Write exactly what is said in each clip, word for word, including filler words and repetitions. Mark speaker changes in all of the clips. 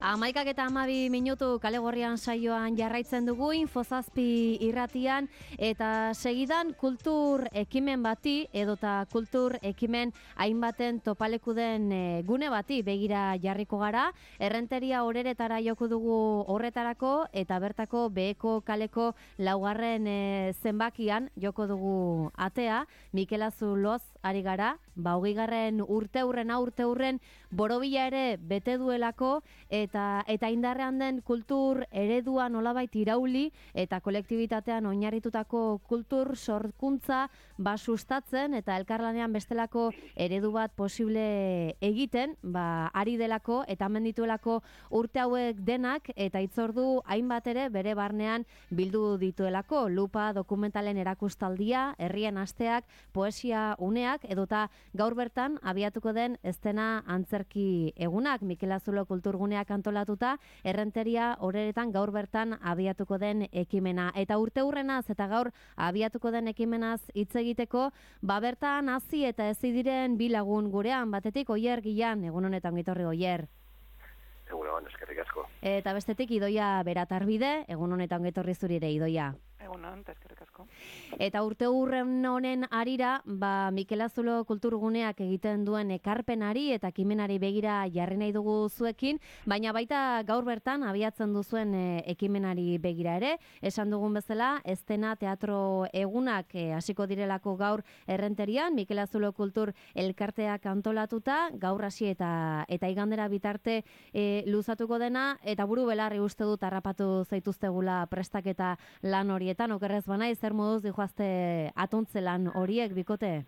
Speaker 1: Amaikak eta amabi minutu kale gorrian saioan jarraitzen dugu Infozazpi irratian eta segidan kultur ekimen bati edota kultur ekimen hainbaten topaleku den e, gune bati begira jarriko gara. Errenteria horeretara joko dugu horretarako eta bertako beheko kaleko laugarren e, zenbakian joko dugu atea. Mikel Azuloz ari gara, ba hogeigarren urte hurren urte hurren borobila ere bete duelako eta eta indarrean den kultur eredua nolabait irauli eta kolektibitatean oinarritutako kultur sorkuntza ba sustatzen eta elkarlanean bestelako eredu bat posible egiten, ba ari delako eta hemen dituelako urte hauek denak eta hitzordu hainbat ere bere barnean bildu dituelako. Lupa dokumentalen erakustaldia, herrien asteak, poesia uneak edota gaur bertan abiatuko den estena antzerki egunak. Mikel Azulo kulturguneak antolatuta, errenteria horeretan gaur bertan abiatuko den ekimena. Eta urte hurrenaz eta gaur abiatuko den ekimenaz hitz egiteko, ba bertan hasi eta ezi diren bi lagun gurean, batetik Oier Gilan, egun honetan gitorri Oier.
Speaker 2: Egun hon, eskerrik asko.
Speaker 1: Eta bestetik Idoia Beratarbide, egun honetan gitorri zurire Idoia.
Speaker 3: Egun hon, eta eskerrik asko.
Speaker 1: Eta urte hurren honen arira, ba Mikel Azulo kulturguneak egiten duen ekarpenari eta ekimenari begira jarri nahi dugu zuekin, baina baita gaur bertan abiatzen duzuen e, ekimenari begira ere. Esan dugun bezala, estena teatro egunak e, hasiko direlako gaur errenterian, Mikel Azulo kultur elkarteak antolatuta, gaur hasi eta eta igandera bitarte e, luzatuko dena, eta buru belarri uste dut harrapatu zaituztegula prestaketa lan hori. Eta okerrez banaiz, zer moduz dijoazte atontze lan horiek bikote?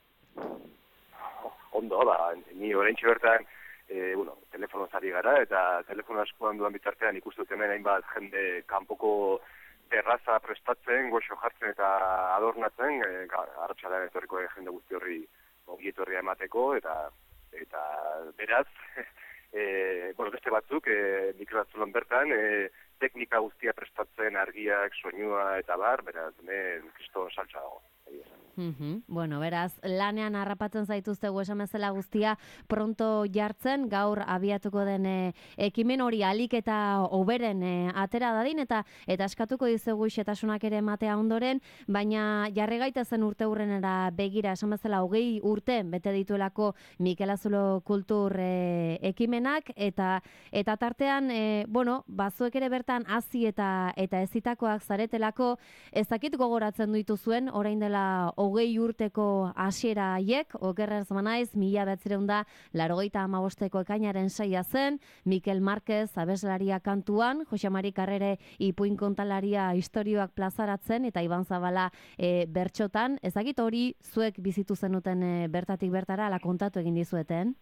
Speaker 2: Ondo, ba, ni oraintxe bertan, e, bueno, telefono zari gara, eta telefono askoan duan bitartean ikustut hemen hainbat jende kanpoko terraza prestatzen, goxo jartzen eta adornatzen, e, arratsaldean etorriko jende guzti horri ongi etorria emateko, eta eta beraz, e, bueno, beste batzuk, e, Mikel Azulon bertan, e, teknika guztia prestatzen, argiak, soinua eta bar, beraz, hemen kriston saltza dago.
Speaker 1: Mm-hmm. Bueno, beraz, lanean harrapatzen zaituztegu esan bezala guztia pronto jartzen, gaur abiatuko den e, ekimen hori alik eta hoberen e, atera dadin, eta eta eskatuko dizugu xetasunak ere matea ondoren, baina jarri gaitezen urte hurrenera begira, esan bezala hogei urte bete dituelako Mikel Azulo kultur e, ekimenak, eta eta tartean, e, bueno, bazuek ere bertan hasi eta eta ezitakoak zaretelako, ez dakit gogoratzen dituzuen, orain dela hogei urteko hasiera haiek, okerrez manaiz, mila bederatziehun eta laurogeita hamabosteko ekainaren saia zen, Mikel Marquez abeslaria kantuan, Jose Mari Karrere ipuin kontalaria istorioak plazaratzen, eta Iban Zabala e, bertxotan. Ezagit hori zuek bizitu zenuten e, bertatik bertara, ala kontatu egin dizueten?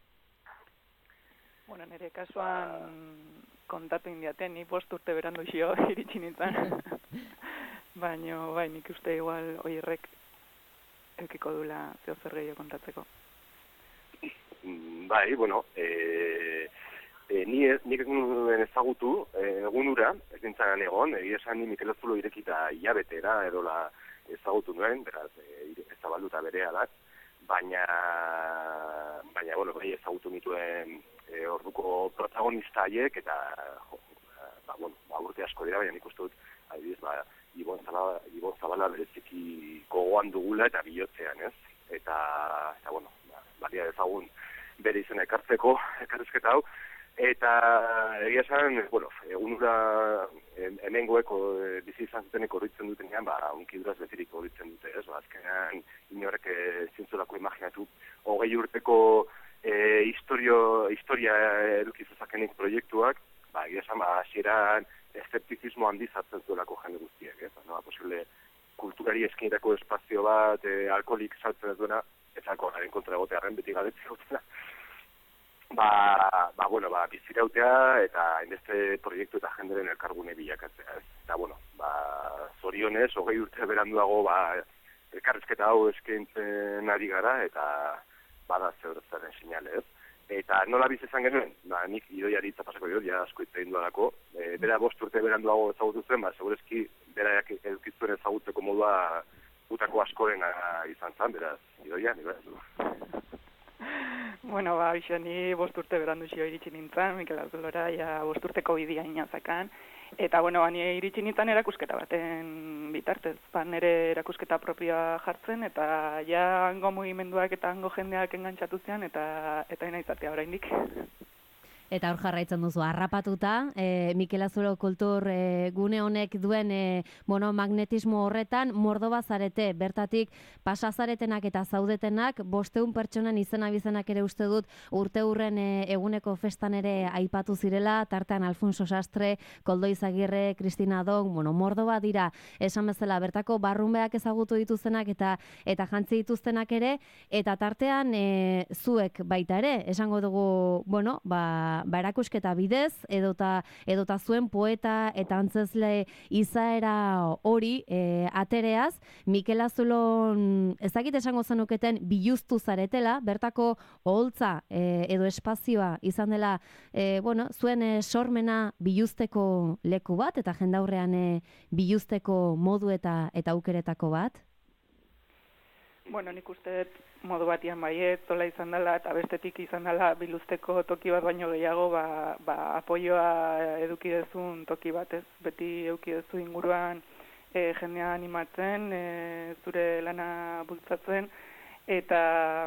Speaker 3: Bueno, nire kasuan kontatu indiaten, ni bost urte berandu xio iritsi nintzen. Baina, bai, nik uste igual Oierrek eukiko dula zeo zer gehiago kontatzeko.
Speaker 2: Bai, bueno, e, e, ni nik egun ezagutu egun ura, ez nintzen egon, egia esan ni Mikel Azulo irekita hilabetera edola ezagutu nuen, beraz, e, ezabalduta berea da, baina, baina, bueno, bai ezagutu nituen e, orduko protagonista haiek, eta, jo, ba, bueno, ba, urte asko dira, baina nik uste dut, adibidez, ba, Ibon Zabala, Ibon Zabala bereziki gogoan dugula eta bihotzean, ez? Eta, eta bueno, balia dezagun bere izena ekartzeko, ekarrizketa hau. Eta egia esan, bueno, egunura hemengoek bizi izan zutenek horritzen dutenean, ba, unkiduraz betirik horritzen dute, ez? Ba, azkenean, inorek zintzulako imaginatu, hogei urteko e, historio, historia edukiz ezakenik proiektuak, ba, egia esan, ba, hasieran eszeptizismo handiz hartzen zuelako jende guztiek, ez? No, ba, posible kulturari eskinetako espazio bat, e, alkoholik saltzen ez duena, ez alkoholaren kontra egotearen beti gabetzea gutena. Ba, ba, bueno, ba, bizirautea eta hainbeste proiektu eta jenderen elkargune bilakatzea, ez? Eta, bueno, ba, zorionez, hogei urte beranduago, ba, elkarrizketa hau eskaintzen ari gara, eta bada zeuretzaren sinale, ez? Eta nola biz esan genuen, ba, nik Idoiari pasako dut, ja asko hitz egin duelako, e, bera bost urte beranduago ezagutu zen, ba, segurezki bera edukitzuen ezagutzeko modua gutako askoren izan zen, beraz, Idoia, nire.
Speaker 3: Bueno, ba, iso, ni bost urte berandu zio iritsi nintzen, Mikel Azulora, ja bost urteko bidea inazakan. Eta, bueno, ba, ni iritsi nintzen erakusketa baten bitartez, ba, nire erakusketa propioa jartzen, eta ja hango mugimenduak eta hango jendeak engantxatu zean, eta eta inaizatea oraindik.
Speaker 1: Eta hor jarraitzen duzu, harrapatuta, e, Mikel Azulo kultur e, gune honek duen e, bueno, magnetismo horretan, Mordoba zarete, bertatik pasazaretenak eta zaudetenak, bosteun pertsonan izena bizenak ere uste dut, urte hurren e, eguneko festan ere aipatu zirela, tartean Alfonso Sastre, Koldo Izagirre, Kristina Dong, bueno, Mordoba dira, esan bezala, bertako barrunbeak ezagutu dituztenak eta eta jantzi dituztenak ere, eta tartean e, zuek baita ere, esango dugu, bueno, ba, ba erakusketa bidez, edota, edota zuen poeta eta antzezle izaera hori e, atereaz, Mikel Azulon ezagite esango zenuketen biluztu zaretela, bertako oholtza e, edo espazioa izan dela, e, bueno, zuen e, sormena biluzteko leku bat, eta jendaurrean e, biluzteko modu eta, eta aukeretako bat?
Speaker 3: Bueno, nik uste modu batian baiet, zola izan dela, eta bestetik izan dela biluzteko toki bat baino gehiago, ba, ba apoioa eduki dezun toki bat, ez? Beti eduki dezu inguruan e, jendea animatzen, e, zure lana bultzatzen, eta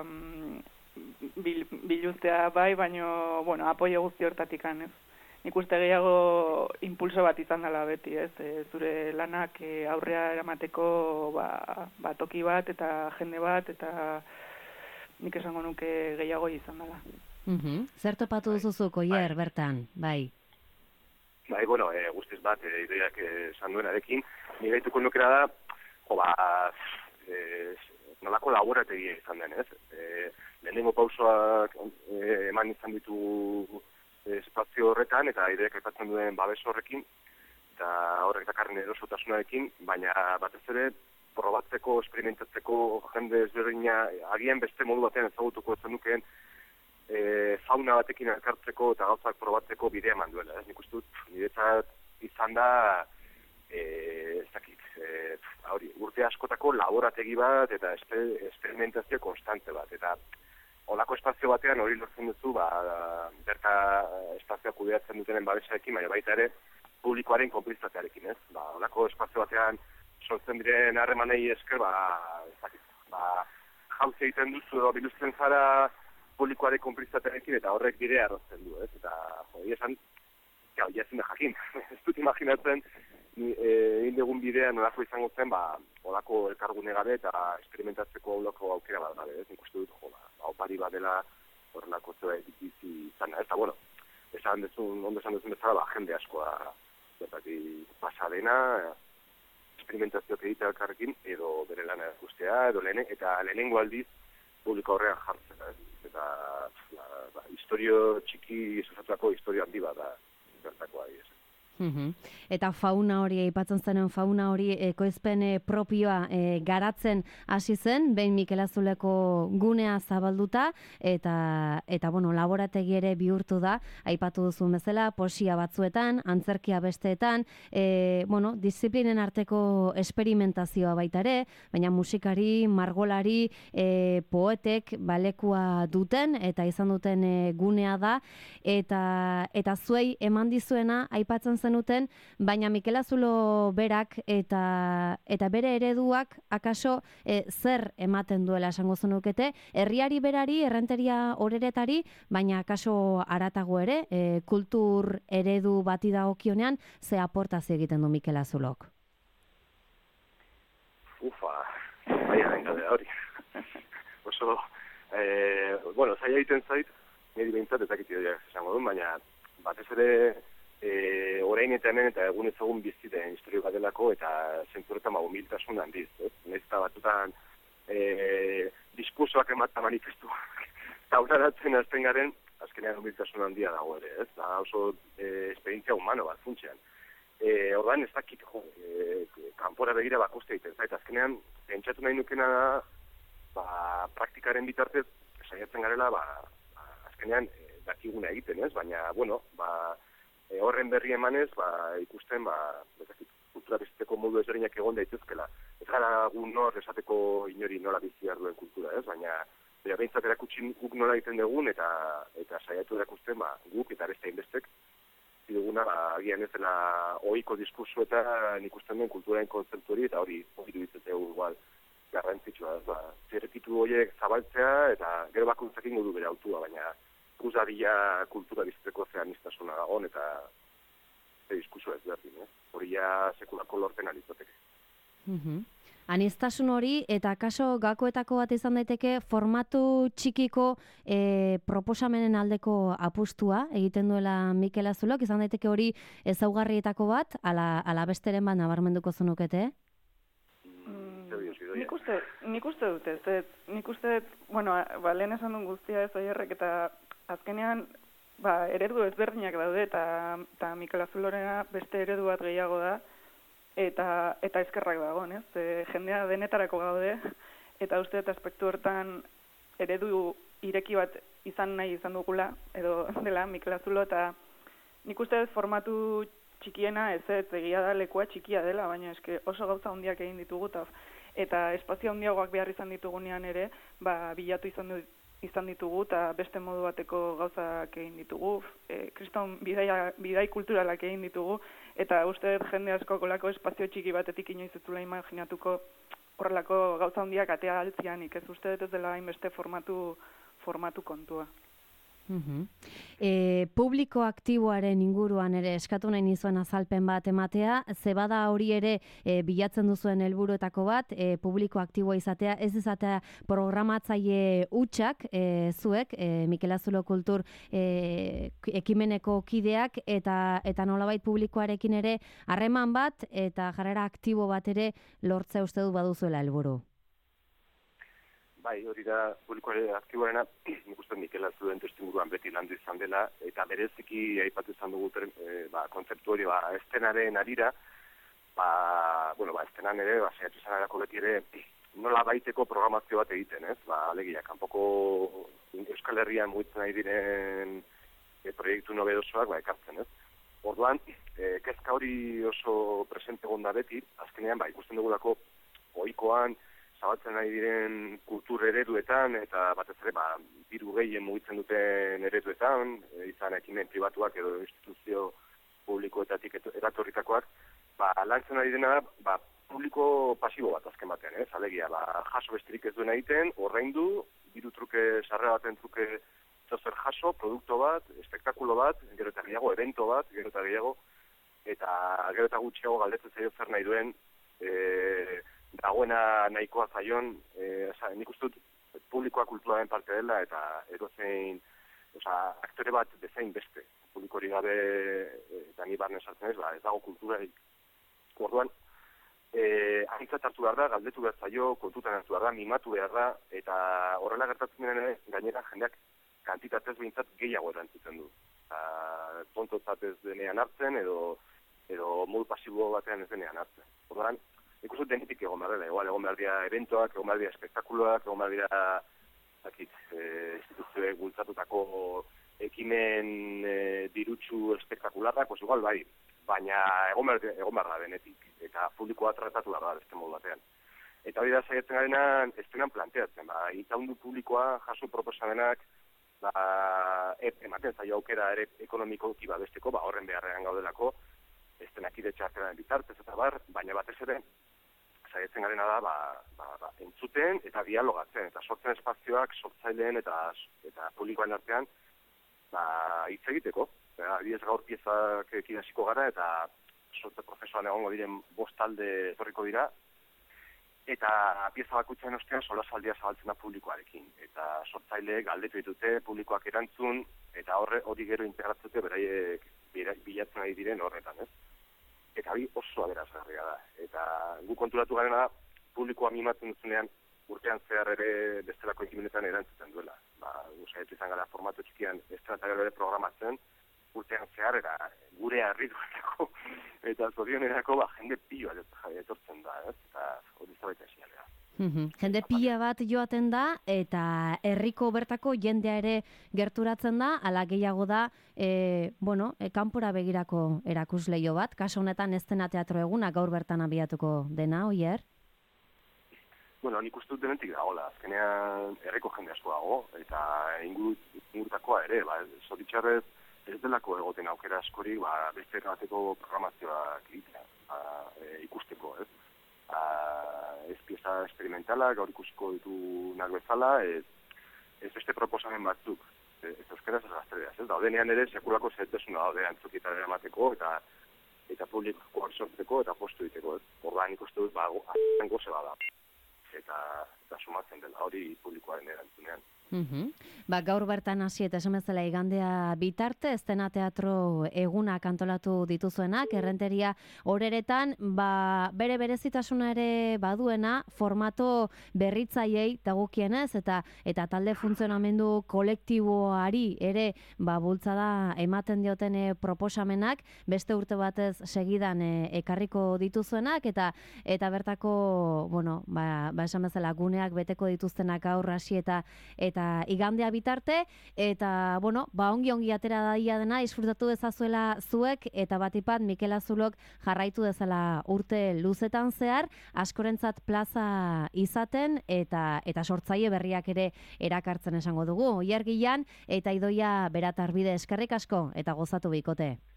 Speaker 3: mm, bil, biluztea bai, baino, bueno, apoio guzti hortatikan, ez? Nik uste gehiago impulso bat izan dela beti, ez? E, zure lanak e, aurrea eramateko ba, ba, toki bat eta jende bat, eta nik esango nuke gehiago izan dela.
Speaker 1: Uh-huh. Zer topatu duzu Oier, bertan, bai?
Speaker 2: Bai, bueno, e, guztiz bat, e, ideiak esan duenarekin, nire gaituko nukera da, jo, ba, e, nolako laborategia izan den, ez? E, lehenengo pausoak e, eman izan ditu espazio horretan, eta ideak aipatzen duen babes horrekin, eta horrek dakarren erosotasunarekin, baina batez ere probatzeko, esperimentatzeko jende ezberdina, agian beste modu batean ezagutuko zenukeen e, fauna batekin elkartzeko eta gauzak probatzeko bidea eman duela. Ez nik uste dut, niretzat izan da, e, ez dakit, e, hori, urte askotako laborategi bat eta esperimentazio konstante bat, eta olako espazio batean hori lortzen duzu, ba, berta espazioa kudeatzen dutenen babesarekin, baina baita ere publikoaren konplizatearekin, ez? Ba, olako espazio batean sortzen diren harremanei esker, ba, ez dakit, ba, jauzi egiten duzu edo biluzten zara publikoaren konplizatearekin, eta horrek bidea arrozten du, ez? Eta, hori esan, ja, hori ezin da jakin. Ez dut imaginatzen, egin dugun bidea nolako izango zen, ba, olako elkargune gabe eta experimentatzeko olako aukera bat gabe, ez? Nik uste dut, jo, ba, opari bat dela horrelako zera bizi izana. Eta, bueno, esan dezun, ondo esan dezun bezala, ba, jende askoa zertaki pasadena, experimentazioak egitea elkarrekin, edo bere lana guztia, edo lehene, eta lehenengo aldiz publiko horrean jartzea. Eta, ba, ba, historio txiki zuzatuako historio handi bat da, zertakoa ari, ez.
Speaker 1: Uhum. Eta fauna hori, aipatzen zenen fauna hori ekoizpen e, propioa e, garatzen hasi zen, behin Mikel Azuleko gunea zabalduta, eta, eta bueno, laborategi ere bihurtu da, aipatu duzun bezala, poesia batzuetan, antzerkia besteetan, e, bueno, disiplinen arteko esperimentazioa baita ere, baina musikari, margolari, e, poetek balekua duten, eta izan duten e, gunea da, eta, eta zuei eman dizuena aipatzen zenuten, baina Mikel Azulo berak eta eta bere ereduak akaso e, zer ematen duela esango zenukete, herriari berari, errenteria horeretari, baina akaso haratago ere, e, kultur eredu bati dagokionean, ze aportazio egiten du Mikel Azulok?
Speaker 2: Ufa, baina gaina da hori. Oso, eh, bueno, zaila egiten zait, niri behintzat ezakit esango duen, baina batez ere E, orain eta hemen eta egun ezagun biziten historio bat delako eta zenturetan ba, humiltasun handiz. Naiz eta batutan e, diskursoak emata manifestuak eta aurreratzen azten garen, azkenean humiltasun handia dago ere, ez? Da oso e, esperientzia humano bat funtzean. E, Ordan ez dakit, jo, e, kanpora begira bakuste egiten zait, azkenean pentsatu nahi nukena da, ba, praktikaren bitartez, saiatzen garela, ba, azkenean e, dakiguna egiten, ez? Baina, bueno, ba, E, horren berri emanez, ba, ikusten, ba, bezakit, kultura bizitzeko modu ezberdinak egon daitezkela. Ez gara gu nor esateko inori nola bizi behar duen kultura, ez? Baina Baina behintzat erakutsi guk nola egiten dugun, eta eta saiatu erakusten, ba, guk eta beste hainbestek, duguna, ba, agian ez dela ohiko diskurso eta nik usten den kulturaren kontzeptu hori, eta hori hori duditzen dugu igual garrantzitsua. Ba, zirrikitu horiek zabaltzea, eta gero bakuntzak ingo du bere autua, baina guzadila kultura bizitzeko zeaniztasuna dagoen, eta ze diskurso ez berdin, eh? Hori ja sekulako lorpen alizoteke.
Speaker 1: Mm-hmm. Aniztasun hori, eta kaso gakoetako bat izan daiteke formatu txikiko e, proposamenen aldeko apustua egiten duela Mikel Azulok, izan daiteke hori ezaugarrietako bat, ala, ala besteren bat nabarmenduko zenukete?
Speaker 3: Mm, nik uste, nik uste dut ez, ez, nik uste, bueno, ba, lehen esan duen guztia ez oierrek, eta azkenean, ba, eredu ezberdinak daude, eta, eta Mikel Azulorena beste eredu bat gehiago da, eta eta eskerrak dago, ez? E, jendea denetarako gaude, eta uste eta aspektu hortan eredu ireki bat izan nahi izan dugula, edo dela Mikel Azulo, eta nik uste formatu txikiena ez ez egia da lekua txikia dela, baina eske oso gauza handiak egin ditugu, eta, eta espazio handiagoak behar izan ditugunean ere, ba, bilatu izan du, izan ditugu, eta beste modu bateko gauzak egin ditugu, e, kriston bidai, bidai kulturalak egin ditugu, eta uste jende asko kolako espazio txiki batetik inoiz ez dula imaginatuko horrelako gauza handiak atea altzianik, ez uste ez dela hainbeste formatu, formatu kontua.
Speaker 1: Mm-hmm. E, publiko aktiboaren inguruan ere eskatu nahi nizuen azalpen bat ematea, zebada hori ere e, bilatzen duzuen helburuetako bat, e, publiko aktiboa izatea, ez izatea programatzaile hutsak e, zuek, e, Mikel Azulo Kultur e, ekimeneko kideak, eta eta nolabait publikoarekin ere harreman bat eta jarrera aktibo bat ere lortzea uste du baduzuela helburu.
Speaker 2: Bai, hori da publikoare aktiboarena, nik uste Mikel Azuluen testuinguruan beti landu izan dela, eta bereziki aipatu izan dugu e, ba, kontzeptu hori, ba, estenaren arira, ba, bueno, ba, estenan ere, ba, saiatu izan erako beti ere, nola baiteko programazio bat egiten, ez? Ba, alegia, kanpoko Euskal Herrian mugitzen nahi diren e, proiektu nobedosoak, ba, ekartzen, ez? Orduan, e, kezka hori oso presente gonda beti, azkenean, ba, ikusten dugulako, ohikoan, zabaltzen nahi diren kultur ereduetan, eta batez ere, ba, diru gehien mugitzen duten ereduetan, e, izan ekimen pribatuak edo instituzio publikoetatik eratorritakoak, ba, lantzen ari dena, ba, publiko pasibo bat azken batean, ez? Alegia, ba, jaso besterik ez duen egiten, ordaindu, diru truke, sarrera baten truke, zozer jaso, produkto bat, espektakulo bat, gero eta gehiago, evento bat, gero eta gehiago, eta gero eta gutxiago galdetzen zaio zer nahi duen, e, dagoena nahikoa zaion, e, oza, nik uste dut publikoa kulturaren parte dela, eta edozein, oza, aktore bat bezain beste, publikori gabe, eta ni barne sartzen ez, ba, ez dago kulturarik. Orduan, e, aintzat hartu behar da, galdetu behar zaio, kontutan hartu behar da, mimatu behar da, eta horrela gertatzen denen gainera jendeak kantitatez behintzat gehiago erantzuten du. Tontotzat ez denean hartzen, edo, edo modu pasibo batean ez denean hartzen. Orduan, ikusten denetik egon behar dela, igual, egon behar dira eventoak, egon behar dira espektakuloak, egon behar dira zakit, e, instituzioek bultzatutako ekimen e, dirutsu espektakularrak, pues igual bai, baina egon behar, egon behar da denetik, eta publikoa tratatu behar da beste modu batean. Eta hori da saiatzen garena estenan planteatzen, ba, itaundu publikoa jaso proposamenak, ba, ematen zaio aukera ere ekonomikoki babesteko, ba, horren beharrean gaudelako, estenak idetxartean bitartez eta bar, baina batez ere, saiatzen garena da, ba, ba, ba, entzuten eta dialogatzen, eta sortzen espazioak, sortzaileen eta eta publikoen artean, ba, hitz egiteko. Adibidez gaur piezak ekidasiko gara, eta sortze prozesuan egongo diren bost talde etorriko dira, eta pieza bakutzen ostean solasaldia zabaltzen da publikoarekin. Eta sortzaileek galdetu ditute, publikoak erantzun, eta horre hori gero integratzute beraiek bilatzen ari diren horretan, ez? Eta hori oso aberazgarria da. Eta gu konturatu garena da, publikoa mimatzen duzunean, urtean zehar ere bestelako ekimenetan erantzuten duela. Ba, saiatu izan gara formatu txikian estrategia ere programatzen, urtean zehar era gure harrituetako eta zorionerako ba, jende pila etortzen da, ez? Eta hori zabaita esinalea.
Speaker 1: Mm-hmm. Jende pila bat joaten da, eta herriko bertako jendea ere gerturatzen da, ala gehiago da, e, bueno, e, kanpora begirako erakusleio bat, kasu honetan ez dena teatro eguna gaur bertan abiatuko dena, oier?
Speaker 2: Bueno, nik uste dut dementik dagoela, azkenean herriko jende asko dago, eta ingurutakoa ere, ba, zoritxarrez ez delako egoten aukera askori, ba, beste bateko programazioak egitea, ba, e, ikusteko, ez? Ba, ez pieza experimentala, gaur ikusiko ditunak bezala, ez, ez beste proposamen batzuk, ez euskaraz ez gazteleaz, ez? Daudenean ere, sekulako zetesuna daude antzokitara eramateko, eta eta publikoak sortzeko, eta postu diteko, ez? Ordan ikustu dut, ba, azten goze bada. Eta, eta sumatzen dela hori publikoaren erantzunean.
Speaker 1: Uhum. Ba, gaur bertan hasi eta esan bezala igandea bitarte, Estena Teatro egunak antolatu dituzuenak, errenteria horeretan, ba, bere berezitasuna ere baduena, formato berritzaiei dagokienez, eta eta talde funtzionamendu kolektiboari ere ba, bultzada ematen dioten proposamenak, beste urte batez segidan e, ekarriko dituzuenak, eta eta bertako, bueno, ba, ba esan bezala guneak beteko dituztenak gaur hasi eta eta igandea bitarte, eta, bueno, ba, ongi-ongi atera daia dena, disfrutatu dezazuela zuek, eta batipat Mikel Azulok jarraitu dezala urte luzetan zehar, askorentzat plaza izaten, eta eta sortzaile berriak ere erakartzen esango dugu. Oier Gilan, eta Idoia Beratarbide eskerrik asko, eta gozatu bikote.